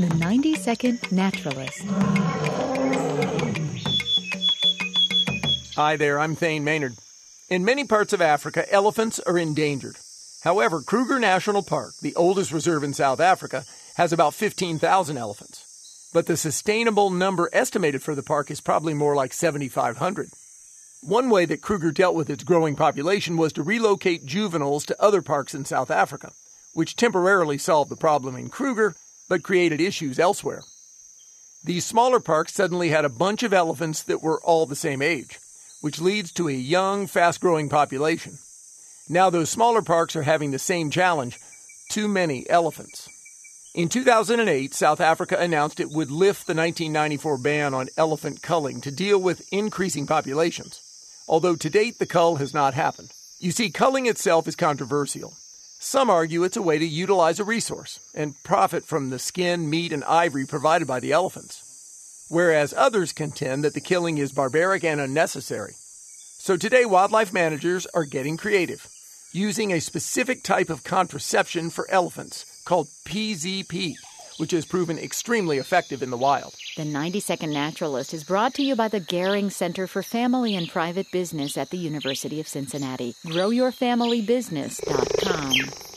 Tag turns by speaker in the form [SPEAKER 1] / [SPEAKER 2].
[SPEAKER 1] The 90-Second Naturalist.
[SPEAKER 2] Hi there, I'm Thane Maynard. In many parts of Africa, elephants are endangered. However, Kruger National Park, the oldest reserve in South Africa, has about 15,000 elephants. But the sustainable number estimated for the park is probably more like 7,500. One way that Kruger dealt with its growing population was to relocate juveniles to other parks in South Africa, which temporarily solved the problem in Kruger, but created issues elsewhere. These smaller parks suddenly had a bunch of elephants that were all the same age, which leads to a young, fast-growing population. Now those smaller parks are having the same challenge: too many elephants. In 2008, South Africa announced it would lift the 1994 ban on elephant culling to deal with increasing populations, although to date the cull has not happened. You see, culling itself is controversial. Some argue it's a way to utilize a resource and profit from the skin, meat, and ivory provided by the elephants, whereas others contend that the killing is barbaric and unnecessary. So today, wildlife managers are getting creative, using a specific type of contraception for elephants called PZP, which has proven extremely effective in the wild.
[SPEAKER 1] The 90-Second Naturalist is brought to you by the Gehring Center for Family and Private Business at the University of Cincinnati. GrowYourFamilyBusiness.com.